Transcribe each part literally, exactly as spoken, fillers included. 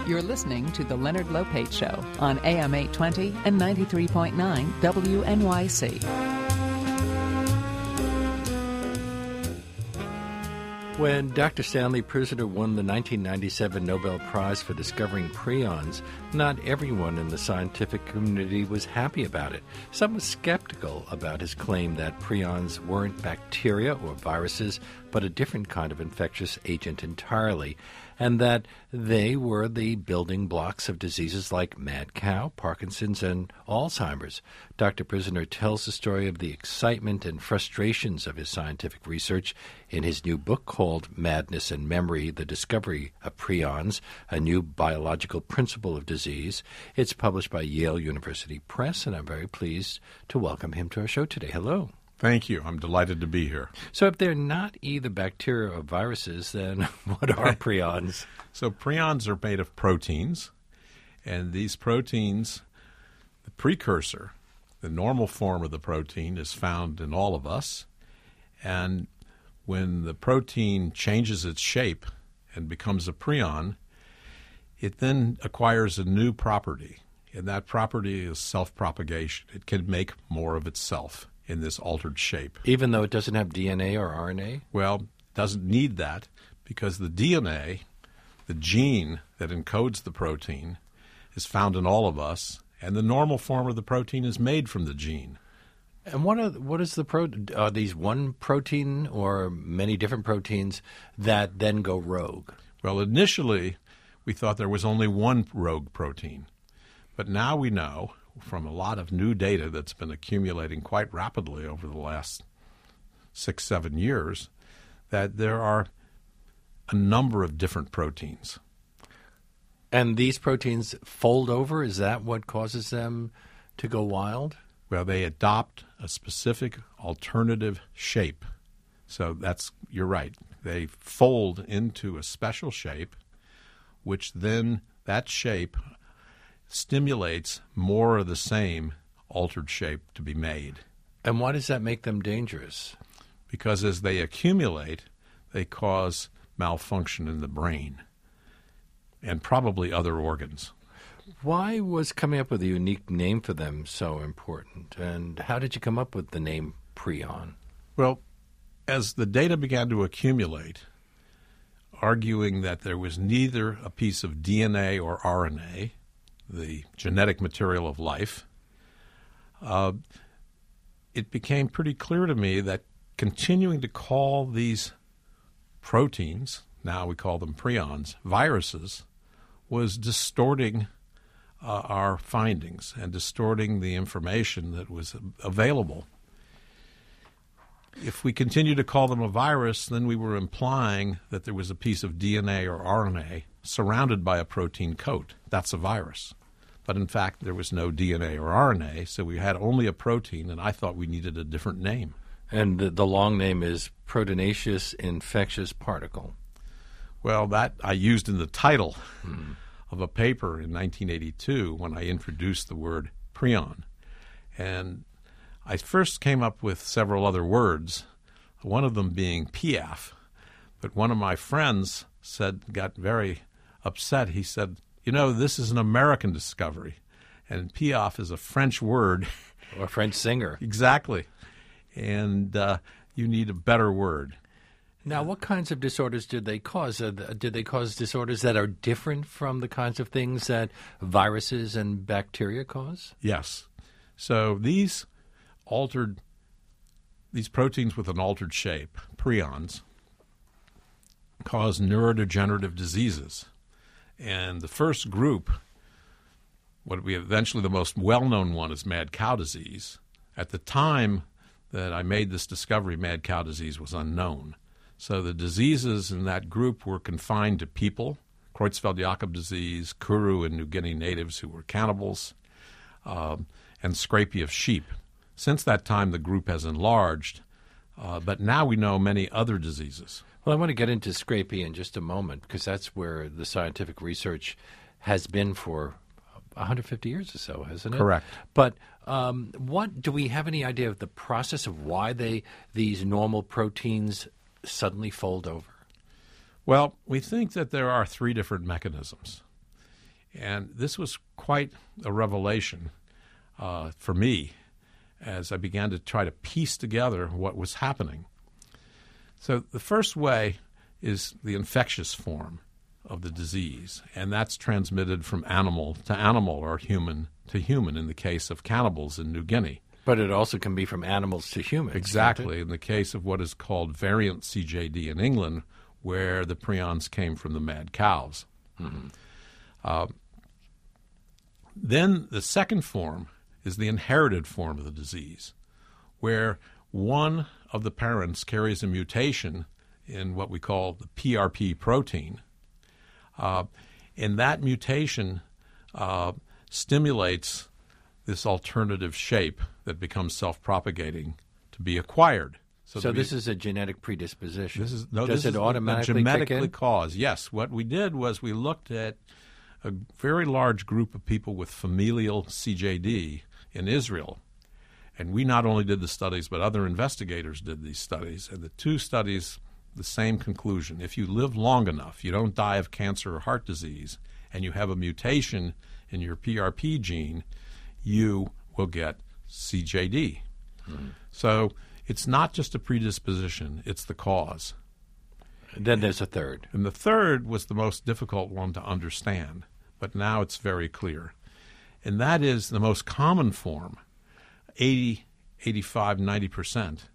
You're listening to The Leonard Lopate Show on A M eight twenty and ninety-three point nine W N Y C. When Doctor Stanley Prisoner won the nineteen ninety-seven Nobel Prize for discovering prions, not everyone in the scientific community was happy about it. Some were skeptical about his claim that prions weren't bacteria or viruses, but a different kind of infectious agent entirely, and that they were the building blocks of diseases like mad cow, Parkinson's, and Alzheimer's. Doctor Prisoner tells the story of the excitement and frustrations of his scientific research in his new book called Madness and Memory, The Discovery of Prions, a New Biological Principle of Disease. It's published by Yale University Press, and I'm very pleased to welcome him to our show today. Hello. Thank you. I'm delighted to be here. So if they're not either bacteria or viruses, then what are prions? So prions are made of proteins, and these proteins, the precursor, the normal form of the protein is found in all of us, and when the protein changes its shape and becomes a prion, it then acquires a new property, and that property is self-propagation. It can make more of itself in this altered shape. Even though it doesn't have D N A or R N A? Well, it doesn't need that because the D N A, the gene that encodes the protein, is found in all of us, and the normal form of the protein is made from the gene. And what are what is the pro? Are these one protein or many different proteins that then go rogue? Well, initially, we thought there was only one rogue protein. But now we know from a lot of new data that's been accumulating quite rapidly over the last six, seven years that there are a number of different proteins. And these proteins fold over? Is that what causes them to go wild? Well, they adopt a specific alternative shape. So that's, you're right. They fold into a special shape, which then that shape stimulates more of the same altered shape to be made. And why does that make them dangerous? Because as they accumulate, they cause malfunction in the brain and probably other organs. Why was coming up with a unique name for them so important? And how did you come up with the name prion? Well, as the data began to accumulate, arguing that there was neither a piece of D N A or R N A, the genetic material of life, uh, it became pretty clear to me that continuing to call these proteins, now we call them prions, viruses, was distorting uh, our findings and distorting the information that was available. If we continue to call them a virus, then we were implying that there was a piece of D N A or R N A surrounded by a protein coat. That's a virus. But in fact, there was no D N A or R N A, so we had only a protein, and I thought we needed a different name. And the, the long name is proteinaceous infectious particle. Well, that I used in the title hmm. of a paper in nineteen eighty-two when I introduced the word prion. And I first came up with several other words, one of them being piaf. But one of my friends said, got very upset. He said, you know, this is an American discovery, and piaf is a French word. Or a French singer. Exactly. And uh, you need a better word. Now, what kinds of disorders did they cause? Uh, did they cause disorders that are different from the kinds of things that viruses and bacteria cause? Yes. So these altered, these proteins with an altered shape, prions, cause neurodegenerative diseases. And the first group, what we eventually the most well-known one is mad cow disease. At the time that I made this discovery, mad cow disease was unknown. So the diseases in that group were confined to people, Creutzfeldt-Jakob disease, Kuru in New Guinea natives who were cannibals, um, and scrapie of sheep. Since that time, the group has enlarged, uh, but now we know many other diseases. Well, I want to get into scrapie in just a moment because that's where the scientific research has been for one hundred fifty years or so, hasn't it? Correct. But um, what do we have any idea of the process of why they these normal proteins suddenly fold over? Well, we think that there are three different mechanisms. And this was quite a revelation uh, for me as I began to try to piece together what was happening. So the first way is the infectious form of the disease, and that's transmitted from animal to animal or human to human in the case of cannibals in New Guinea. But it also can be from animals to humans. Exactly. In the case of what is called variant C J D in England, where the prions came from the mad cows. Mm-hmm. Uh, then the second form is the inherited form of the disease, where one of the parents carries a mutation in what we call the P R P protein. Uh, and that mutation uh, stimulates this alternative shape that becomes self-propagating to be acquired. So, so this we, is a genetic predisposition. This is, no, Does this it is automatically genetically caused? Yes. What we did was we looked at a very large group of people with familial C J D in Israel. And we not only did the studies, but other investigators did these studies. And the two studies, the same conclusion. If you live long enough, you don't die of cancer or heart disease, and you have a mutation in your P R P gene, you will get C J D. Hmm. So it's not just a predisposition, it's the cause. Then there's a third. And the third was the most difficult one to understand, but now it's very clear. And that is the most common form. eighty, eighty-five, ninety percent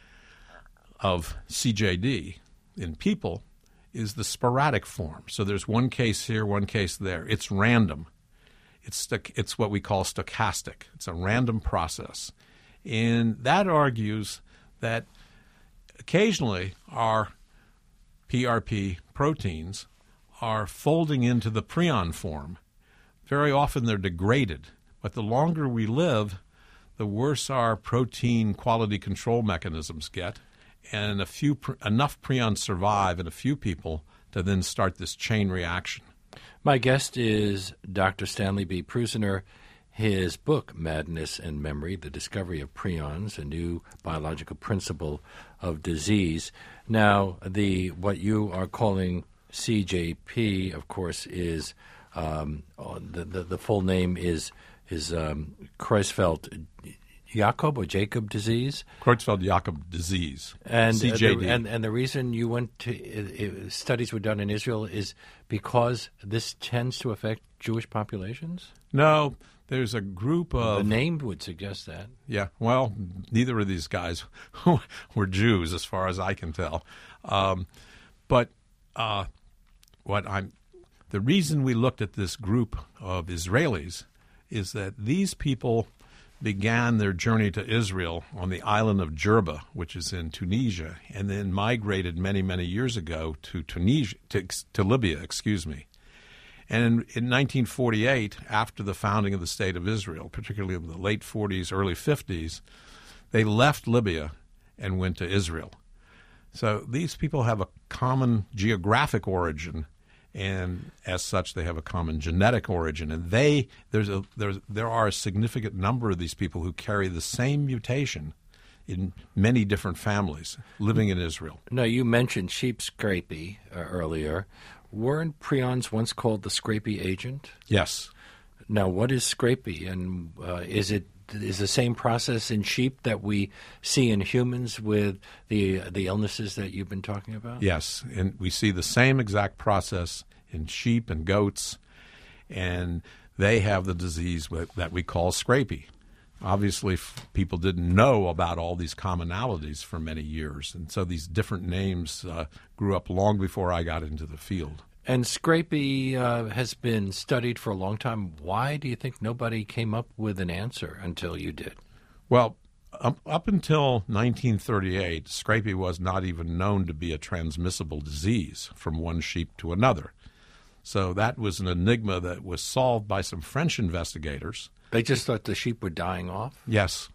of C J D in people is the sporadic form. So there's one case here, one case there. It's random. It's st- it's what we call stochastic. It's a random process. And that argues that occasionally our P R P proteins are folding into the prion form. Very often they're degraded. But the longer we live, the worse our protein quality control mechanisms get, and a few enough prions survive in a few people to then start this chain reaction. My guest is Doctor Stanley B. Prusiner. His book, Madness and Memory, The Discovery of Prions, a New Biological Principle of Disease. Now, the what you are calling C J P, of course, is um, the, the the full name is is um, Creutzfeldt-Jakob or Jacob disease. Creutzfeldt-Jakob disease, and C J D. Uh, the, and and the reason you went to uh, studies were done in Israel is because this tends to affect Jewish populations? No. There's a group of... The name would suggest that. Yeah, well, neither of these guys were Jews, as far as I can tell. Um, but uh, what I'm, the reason we looked at this group of Israelis is that these people began their journey to Israel on the island of Jerba, which is in Tunisia, and then migrated many, many years ago to Tunisia, to, to Libya, excuse me. And in, in nineteen forty-eight, after the founding of the State of Israel, particularly in the late forties, early fifties, they left Libya and went to Israel. So these people have a common geographic origin, and as such, they have a common genetic origin. And they there's a there's there are a significant number of these people who carry the same mutation in many different families living in Israel. Now, you mentioned sheep scrapie uh, earlier. Weren't prions once called the scrapie agent? Yes. Now, what is scrapie, and uh, is it is the same process in sheep that we see in humans with the the illnesses that you've been talking about? Yes, and we see the same exact process in sheep and goats, and they have the disease that we call scrapie. Obviously, people didn't know about all these commonalities for many years, and so these different names uh, grew up long before I got into the field. And scrapie uh, has been studied for a long time. Why do you think nobody came up with an answer until you did? Well, up, up until nineteen thirty-eight, scrapie was not even known to be a transmissible disease from one sheep to another. So that was an enigma that was solved by some French investigators. They just thought the sheep were dying off? Yes.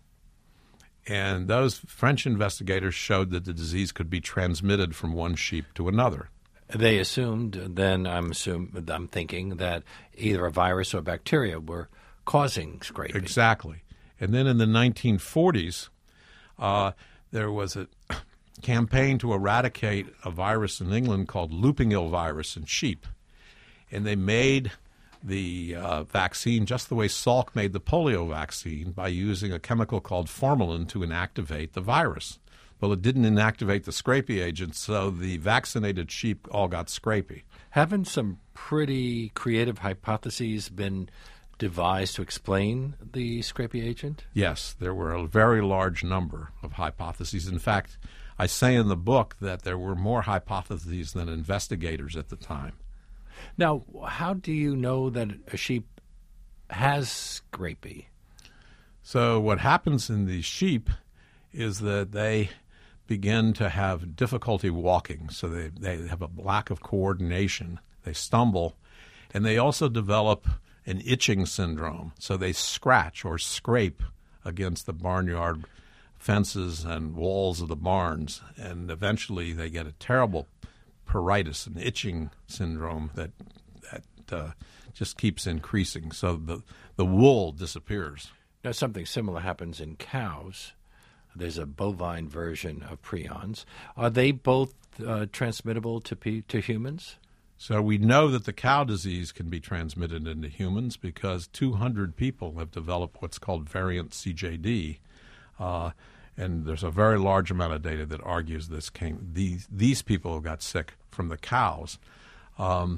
And those French investigators showed that the disease could be transmitted from one sheep to another. They assumed, then I'm assume, I'm thinking, that either a virus or bacteria were causing scrapie. Exactly. And then in the nineteen forties, uh, there was a campaign to eradicate a virus in England called looping ill virus in sheep. And they made the uh, vaccine just the way Salk made the polio vaccine by using a chemical called formalin to inactivate the virus. Well, it didn't inactivate the scrapie agent, so the vaccinated sheep all got scrapie. Haven't some pretty creative hypotheses been devised to explain the scrapie agent? Yes, there were a very large number of hypotheses. In fact, I say in the book that there were more hypotheses than investigators at the time. Now, how do you know that a sheep has scrapie? So what happens in these sheep is that they begin to have difficulty walking. So they, they have a lack of coordination. They stumble. And they also develop an itching syndrome. So they scratch or scrape against the barnyard fences and walls of the barns. And eventually they get a terrible pruritus, an itching syndrome that that uh, just keeps increasing. So the, the wool disappears. Now, something similar happens in cows. There's a bovine version of prions. Are they both uh, transmittable to pe- to humans? So we know that the cow disease can be transmitted into humans because two hundred people have developed what's called variant C J D. Uh, and there's a very large amount of data that argues this came, these, these people got sick from the cows. Um,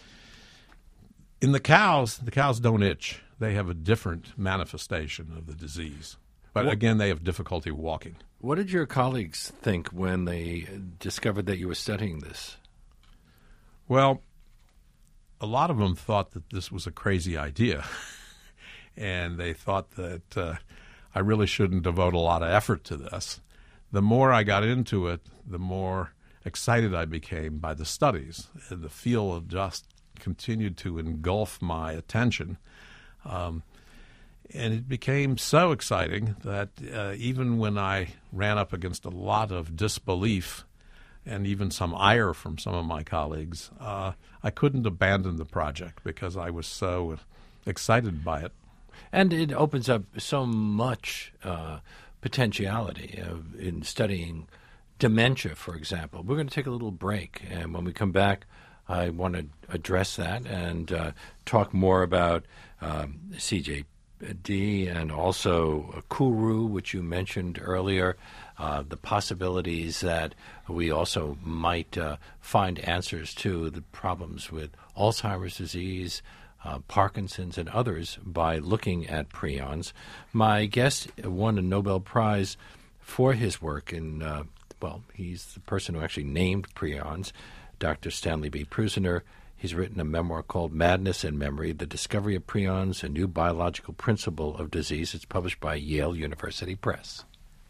in the cows, the cows don't itch. They have a different manifestation of the disease. But What- again, they have difficulty walking. What did your colleagues think when they discovered that you were studying this? Well, a lot of them thought that this was a crazy idea. And they thought that uh, I really shouldn't devote a lot of effort to this. The more I got into it, the more excited I became by the studies. The field just continued to engulf my attention. Um, and it became so exciting that uh, even when I ran up against a lot of disbelief and even some ire from some of my colleagues, uh, I couldn't abandon the project because I was so excited by it. And it opens up so much uh, potentiality of, in studying dementia, for example. We're going to take a little break, and when we come back, I want to address that and uh, talk more about um, C J D and also Kuru, which you mentioned earlier, uh, the possibilities that we also might uh, find answers to the problems with Alzheimer's disease, Uh, Parkinson's, and others by looking at prions. My guest won a Nobel Prize for his work in, uh, well, he's the person who actually named prions, Doctor Stanley B. Prusiner. He's written a memoir called Madness and Memory, The Discovery of Prions, a New Biological Principle of Disease. It's published by Yale University Press.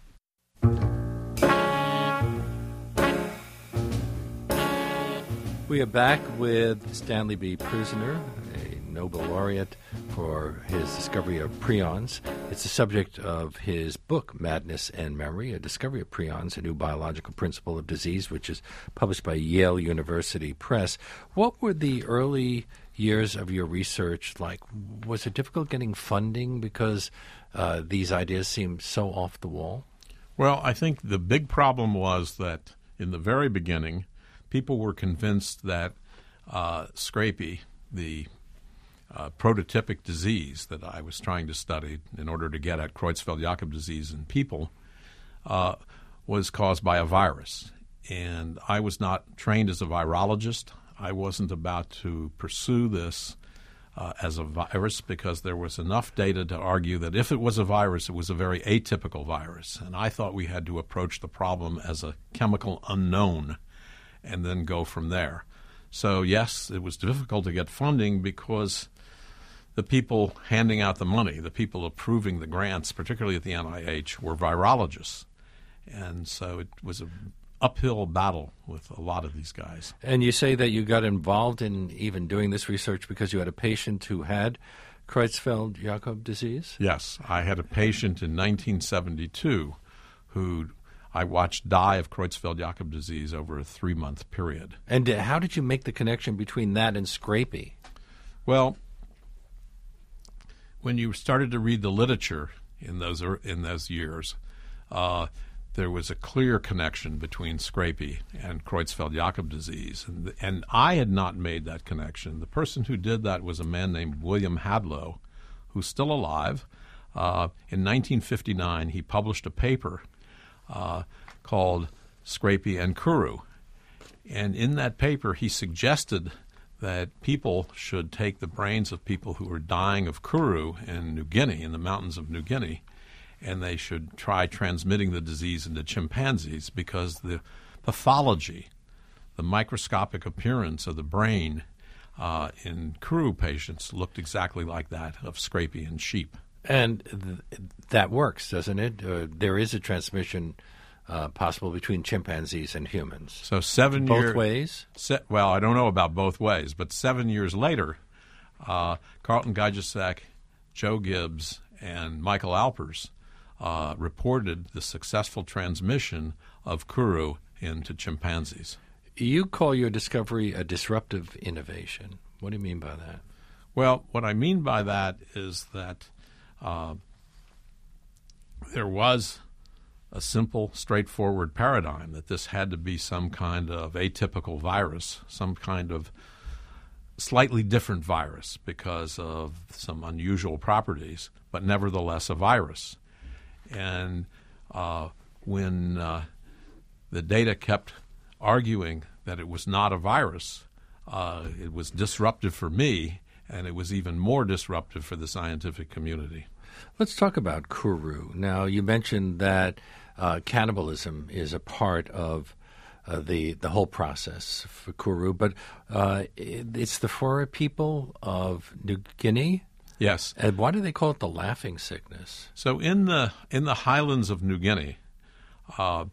We are back with Stanley B. Prusiner, a Nobel laureate for his discovery of prions. It's the subject of his book, Madness and Memory, A Discovery of Prions, A New Biological Principle of Disease, which is published by Yale University Press. What were the early years of your research like? Was it difficult getting funding because uh, these ideas seemed so off the wall? Well, I think the big problem was that in the very beginning, people were convinced that uh, scrapie, the uh, prototypic disease that I was trying to study in order to get at Creutzfeldt-Jakob disease in people, uh, was caused by a virus. And I was not trained as a virologist. I wasn't about to pursue this uh, as a virus because there was enough data to argue that if it was a virus, it was a very atypical virus. And I thought we had to approach the problem as a chemical unknown and then go from there. So, yes, it was difficult to get funding because the people handing out the money, the people approving the grants, particularly at the N I H, were virologists. And so it was an uphill battle with a lot of these guys. And you say that you got involved in even doing this research because you had a patient who had Creutzfeldt-Jakob disease? Yes. I had a patient in nineteen seventy-two who I watched die of Creutzfeldt-Jakob disease over a three-month period. And uh, how did you make the connection between that and scrapie? Well, when you started to read the literature in those er, in those years, uh, there was a clear connection between scrapie and Creutzfeldt-Jakob disease. And, and I had not made that connection. The person who did that was a man named William Hadlow, who's still alive. Uh, in nineteen fifty-nine, he published a paper uh, called Scrapie and Kuru. And in that paper, he suggested that people should take the brains of people who were dying of Kuru in New Guinea, in the mountains of New Guinea, and they should try transmitting the disease into chimpanzees because the pathology, the microscopic appearance of the brain uh, in Kuru patients looked exactly like that of scrapie in sheep. And th- that works, doesn't it? Uh, there is a transmission uh, possible between chimpanzees and humans. So seven both years ways. Se- well, I don't know about both ways, but seven years later, uh, Carlton Gajicek, Joe Gibbs, and Michael Alpers uh, reported the successful transmission of Kuru into chimpanzees. You call your discovery a disruptive innovation. What do you mean by that? Well, what I mean by that is that uh, there was a simple, straightforward paradigm that this had to be some kind of atypical virus, some kind of slightly different virus because of some unusual properties, but nevertheless a virus. And uh, when uh, the data kept arguing that it was not a virus, uh, it was disruptive for me, and it was even more disruptive for the scientific community. Let's talk about Kuru. Now, you mentioned that uh, cannibalism is a part of uh, the the whole process for Kuru, but uh, it, it's the Fora people of New Guinea. Yes. And why do they call it the laughing sickness? So in the in the highlands of New Guinea, uh,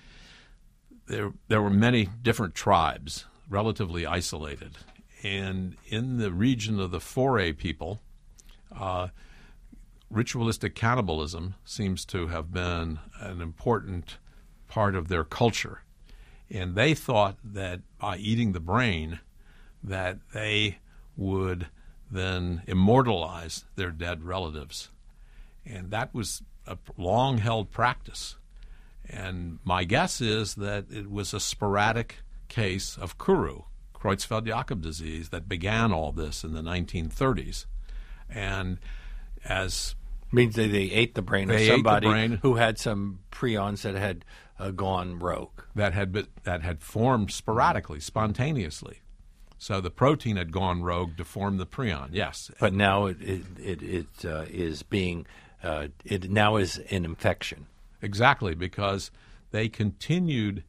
there there were many different tribes, relatively isolated, and in the region of the Fora people, uh, ritualistic cannibalism seems to have been an important part of their culture. And they thought that by eating the brain that they would then immortalize their dead relatives. And that was a long-held practice. And my guess is that it was a sporadic case of Kuru, Creutzfeldt-Jakob disease, that began all this in the nineteen thirties. And as means they, they ate the brain of They ate the somebody brain. who had some prions that had uh, gone rogue. that had been, that had formed sporadically, spontaneously. So the protein had gone rogue to form the prion. Yes, But now it it, it, it uh, is being uh, it now is an infection. exactly, because they continued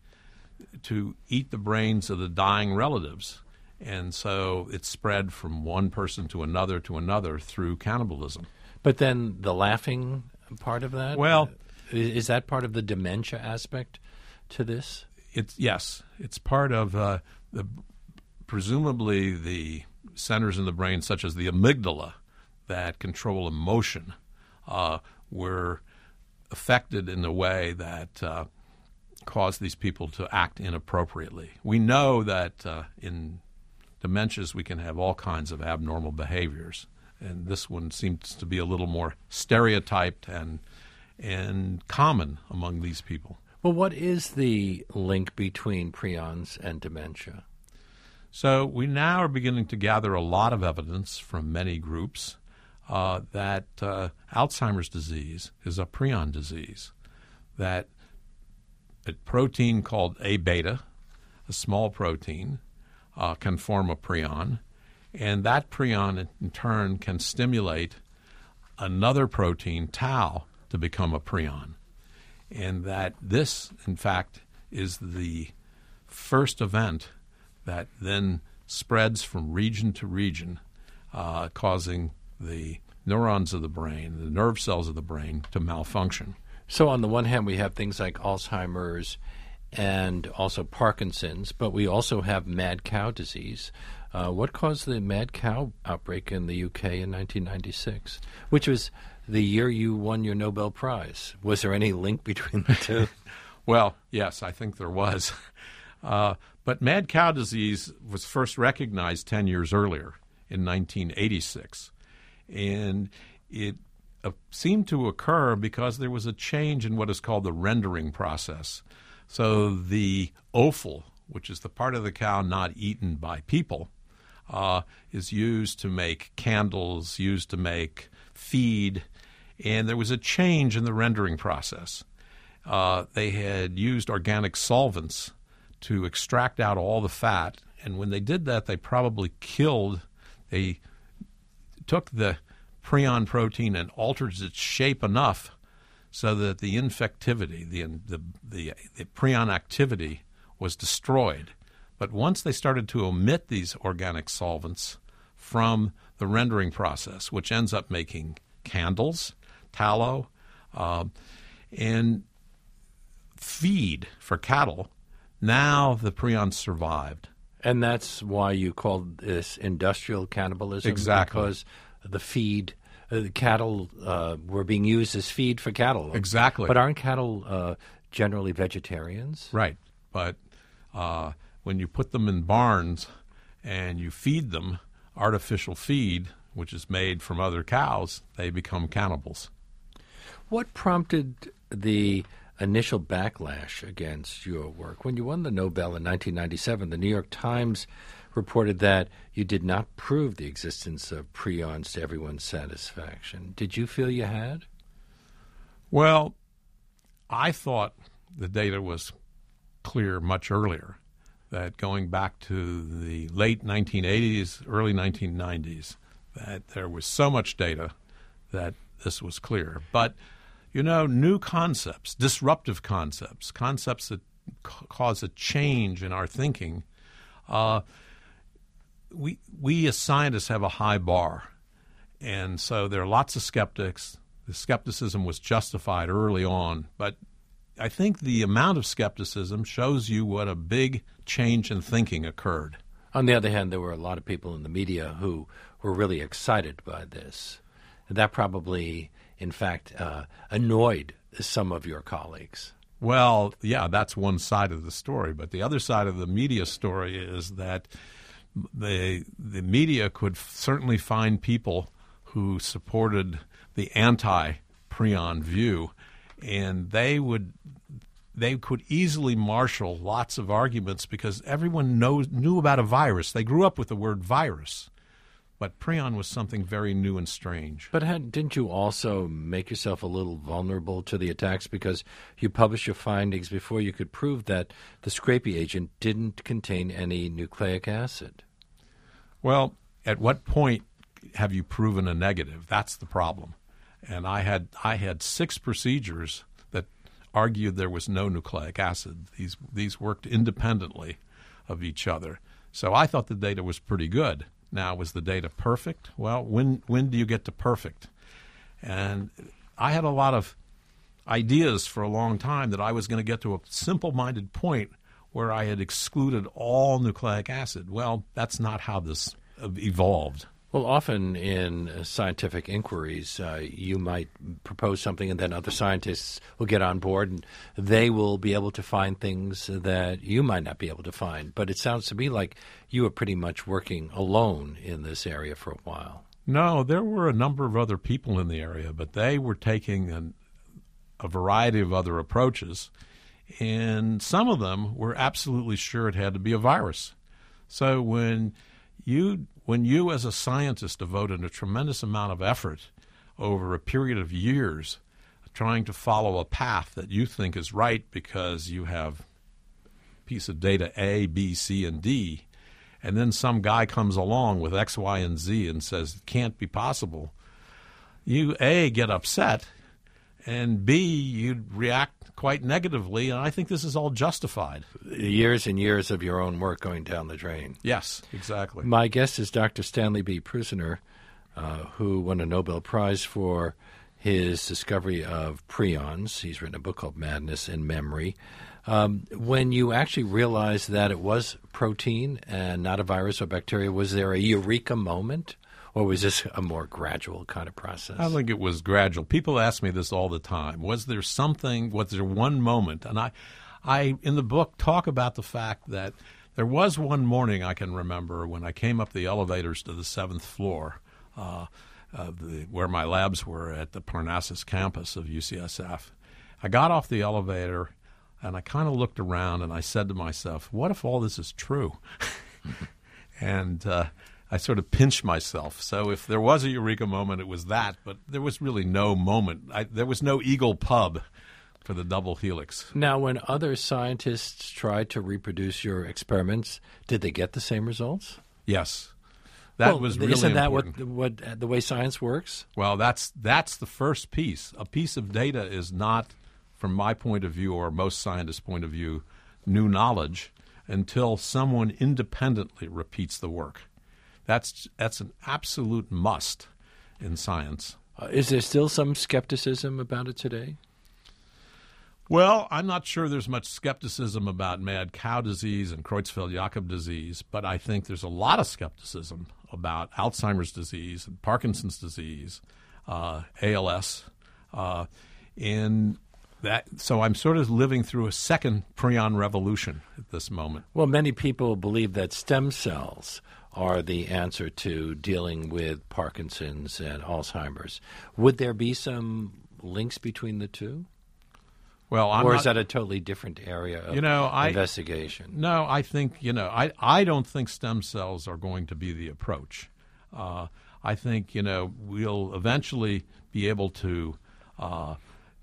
to eat the brains of the dying relatives, and so it spread from one person to another to another through cannibalism. But then the laughing part of that? Well- Uh, is that part of the dementia aspect to this? It's yes, it's part of uh, the presumably the centers in the brain, such as the amygdala, that control emotion, uh, were affected in a way that uh, caused these people to act inappropriately. We know that uh, in dementias we can have all kinds of abnormal behaviors, and this one seems to be a little more stereotyped and and common among these people. Well, what is the link between prions and dementia? So we now are beginning to gather a lot of evidence from many groups uh, that uh, Alzheimer's disease is a prion disease, that a protein called A beta, a small protein, uh, can form a prion, and that prion in turn can stimulate another protein, tau, to become a prion. And that this, in fact, is the first event that then spreads from region to region, uh, causing the neurons of the brain, the nerve cells of the brain, to malfunction. So on the one hand, we have things like Alzheimer's and also Parkinson's, but we also have mad cow disease. Uh, what caused the mad cow outbreak in the U K in nineteen ninety-six, which was the year you won your Nobel Prize? Was there any link between the two? Well, yes, I think there was. Uh, but mad cow disease was first recognized ten years earlier in nineteen eighty-six. And it uh, seemed to occur because there was a change in what is called the rendering process. So the offal, which is the part of the cow not eaten by people, uh, is used to make candles, used to make feed, and there was a change in the rendering process. Uh, they had used organic solvents to extract out all the fat, and when they did that, they probably killed, they took the prion protein and altered its shape enough so that the infectivity, the, the, the, the prion activity was destroyed. But once they started to omit these organic solvents from the rendering process, which ends up making candles, tallow, uh, and feed for cattle, now the prions survived. And that's why you called this industrial cannibalism? Exactly. Because the feed, uh, the cattle uh, were being used as feed for cattle. Exactly. But aren't cattle uh, generally vegetarians? Right. But uh, when you put them in barns and you feed them artificial feed, which is made from other cows, they become cannibals. What prompted the initial backlash against your work? When you won the Nobel in nineteen ninety-seven, the New York Times reported that you did not prove the existence of prions to everyone's satisfaction. Did you feel you had? Well, I thought the data was clear much earlier, that going back to the late nineteen eighties, early nineteen nineties, that there was so much data that this was clear. But, you know, new concepts, disruptive concepts, concepts that c- cause a change in our thinking, uh, we, we as scientists have a high bar. And so there are lots of skeptics. The skepticism was justified early on. But I think the amount of skepticism shows you what a big change in thinking occurred. On the other hand, there were a lot of people in the media who were really excited by this. And that probably, in fact, uh, annoyed some of your colleagues. Well, yeah, that's one side of the story. But the other side of the media story is that the the media could f- certainly find people who supported the anti-prion view, and they would they could easily marshal lots of arguments because everyone knows knew about a virus. They grew up with the word virus. But prion was something very new and strange. But had, didn't you also make yourself a little vulnerable to the attacks because you published your findings before you could prove that the Scrapie agent didn't contain any nucleic acid? Well, at what point have you proven a negative? That's the problem. And I had I had six procedures that argued there was no nucleic acid. These these worked independently of each other. So I thought the data was pretty good. Now, was the data perfect? Well, when when do you get to perfect? And I had a lot of ideas for a long time that I was going to get to a simple-minded point where I had excluded all nucleic acid. Well, that's not how this evolved. Well, often in uh, scientific inquiries, uh, you might propose something and then other scientists will get on board and they will be able to find things that you might not be able to find. But it sounds to me like you were pretty much working alone in this area for a while. No, there were a number of other people in the area, but they were taking an, a variety of other approaches, and some of them were absolutely sure it had to be a virus. So when you when you as a scientist devoted a tremendous amount of effort over a period of years trying to follow a path that you think is right because you have a piece of data A, B, C, and D, and then some guy comes along with X, Y, and Z and says it can't be possible, you, A, get upset, and B, you react quite negatively, and I think this is all justified. Years and years of your own work going down the drain. Yes, exactly. My guest is Doctor Stanley B. Prusiner, uh, who won a Nobel Prize for his discovery of prions. He's written a book called Madness in Memory. Um, when you actually realized that it was protein and not a virus or bacteria, was there a eureka moment? Or was this a more gradual kind of process? I think it was gradual. People ask me this all the time. Was there something, was there one moment? And I, I in the book, talk about the fact that there was one morning I can remember when I came up the elevators to the seventh floor. Uh, of the where my labs were at the Parnassus campus of U C S F. I got off the elevator, and I kind of looked around, and I said to myself, what if all this is true? and uh, I sort of pinched myself. So if there was a eureka moment, it was that, but there was really no moment. I, there was no Eagle Pub for the double helix. Now, when other scientists tried to reproduce your experiments, did they get the same results? Yes. That well, was really isn't that important. what, what the way science works? Well, that's that's the first piece. A piece of data is not, from my point of view or most scientists' point of view, new knowledge until someone independently repeats the work. That's that's an absolute must in science. Uh, is there still some skepticism about it today? Well, I'm not sure there's much skepticism about mad cow disease and Creutzfeldt-Jakob disease, but I think there's a lot of skepticism about Alzheimer's disease and Parkinson's disease, uh, A L S, uh, in that. So I'm sort of living through a second prion revolution at this moment. Well, many people believe that stem cells are the answer to dealing with Parkinson's and Alzheimer's. Would there be some links between the two? Well, I'm or not, is that a totally different area of you know, I, investigation? No, I think, you know, I, I don't think stem cells are going to be the approach. Uh, I think, you know, we'll eventually be able to uh,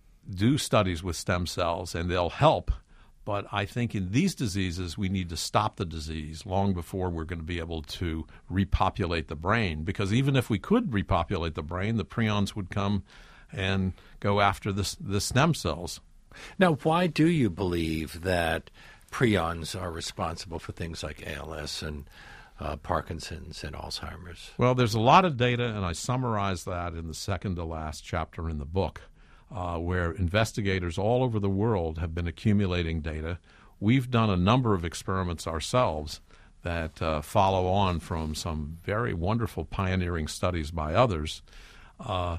do studies with stem cells, and they'll help. But I think in these diseases, we need to stop the disease long before we're going to be able to repopulate the brain. Because even if we could repopulate the brain, the prions would come and go after the, the stem cells. Now, why do you believe that prions are responsible for things like A L S and uh, Parkinson's and Alzheimer's? Well, there's a lot of data, and I summarize that in the second to last chapter in the book, uh, where investigators all over the world have been accumulating data. We've done a number of experiments ourselves that uh, follow on from some very wonderful pioneering studies by others, uh,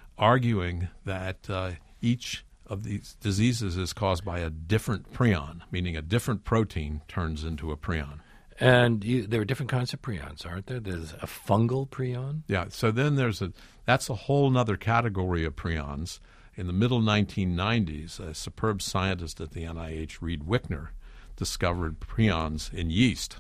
arguing that uh, each of these diseases is caused by a different prion, meaning a different protein turns into a prion. And you, there are different kinds of prions, aren't there? There's a fungal prion? Yeah, so then there's a, that's a whole other category of prions. In the middle nineteen nineties, a superb scientist at the N I H, Reed Wickner, discovered prions in yeast.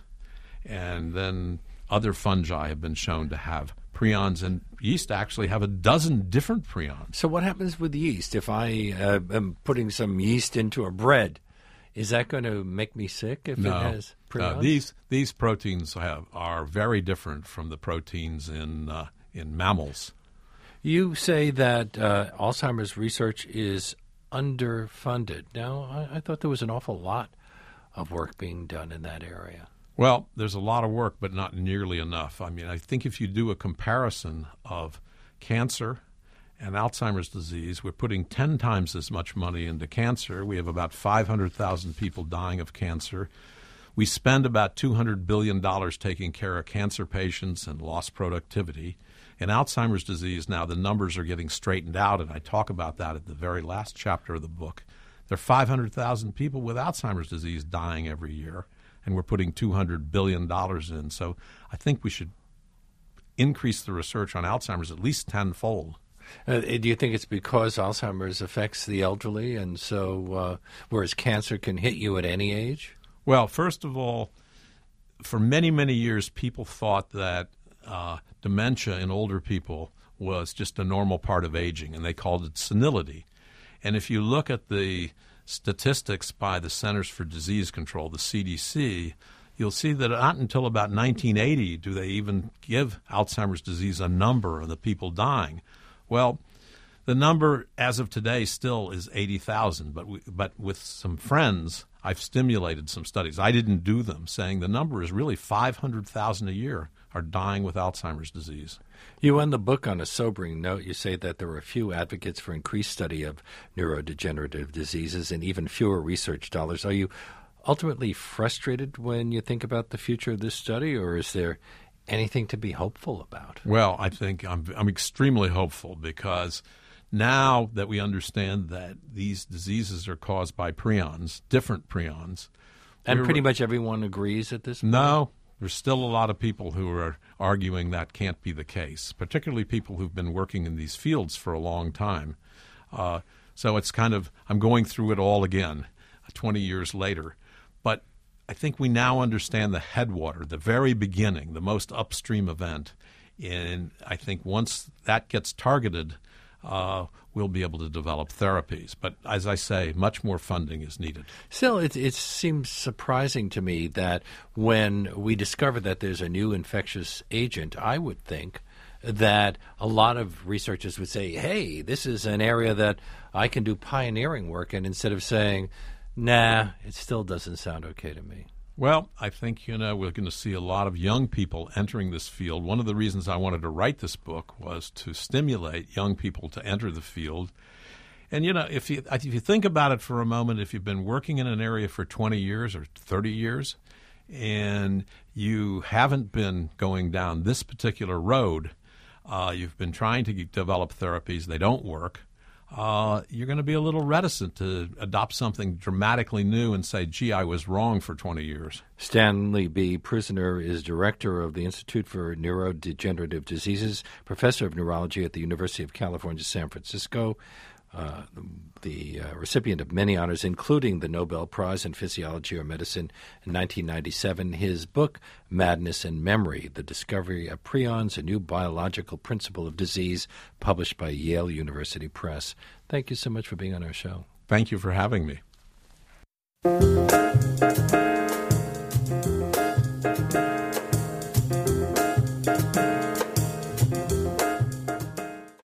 And then other fungi have been shown to have prions, and yeast actually have a dozen different prions. So what happens with yeast? If I uh, am putting some yeast into a bread, is that going to make me sick if no, it has prions? No, these these proteins have are very different from the proteins in uh, in mammals. You say that uh, Alzheimer's research is underfunded. Now, I, I thought there was an awful lot of work being done in that area. Well, there's a lot of work, but not nearly enough. I mean, I think if you do a comparison of cancer and Alzheimer's disease, we're putting ten times as much money into cancer. We have about five hundred thousand people dying of cancer. We spend about two hundred billion dollars taking care of cancer patients and lost productivity. In Alzheimer's disease now, the numbers are getting straightened out, and I talk about that at the very last chapter of the book. There are five hundred thousand people with Alzheimer's disease dying every year, and we're putting two hundred billion dollars in. So I think we should increase the research on Alzheimer's at least tenfold. Uh, do you think it's because Alzheimer's affects the elderly, and so uh, whereas cancer can hit you at any age? Well, first of all, for many, many years, people thought that uh, dementia in older people was just a normal part of aging, and they called it senility. And if you look at the statistics by the Centers for Disease Control, the C D C, you'll see that not until about nineteen eighty do they even give Alzheimer's disease a number of the people dying. Well, the number as of today still is eighty thousand, but we, but with some friends, I've stimulated some studies. I didn't do them, saying the number is really five hundred thousand a year are dying with Alzheimer's disease. You end the book on a sobering note. You say that there are few advocates for increased study of neurodegenerative diseases and even fewer research dollars. Are you ultimately frustrated when you think about the future of this study, or is there anything to be hopeful about? Well, I think I'm, I'm extremely hopeful because now that we understand that these diseases are caused by prions, different prions. And pretty much everyone agrees at this point? No, there's still a lot of people who are arguing that can't be the case, particularly people who've been working in these fields for a long time. Uh, so it's kind of, I'm going through it all again twenty years later. But I think we now understand the headwater, the very beginning, the most upstream event. And I think once that gets targeted, uh, we'll be able to develop therapies. But as I say, much more funding is needed. Still, it, it seems surprising to me that when we discover that there's a new infectious agent, I would think that a lot of researchers would say, hey, this is an area that I can do pioneering work in, instead of saying, nah, it still doesn't sound okay to me. Well, I think, you know, we're going to see a lot of young people entering this field. One of the reasons I wanted to write this book was to stimulate young people to enter the field. And, you know, if you if you think about it for a moment, if you've been working in an area for twenty years or thirty years and you haven't been going down this particular road, uh, you've been trying to develop therapies, they don't work, Uh, you're going to be a little reticent to adopt something dramatically new and say, gee, I was wrong for twenty years. Stanley B. Prusiner is director of the Institute for Neurodegenerative Diseases, professor of neurology at the University of California, San Francisco, uh, the uh, recipient of many honors, including the Nobel Prize in Physiology or Medicine in nineteen ninety-seven. His book, Madness and Memory, The Discovery of Prions, a New Biological Principle of Disease, published by Yale University Press. Thank you so much for being on our show. Thank you for having me.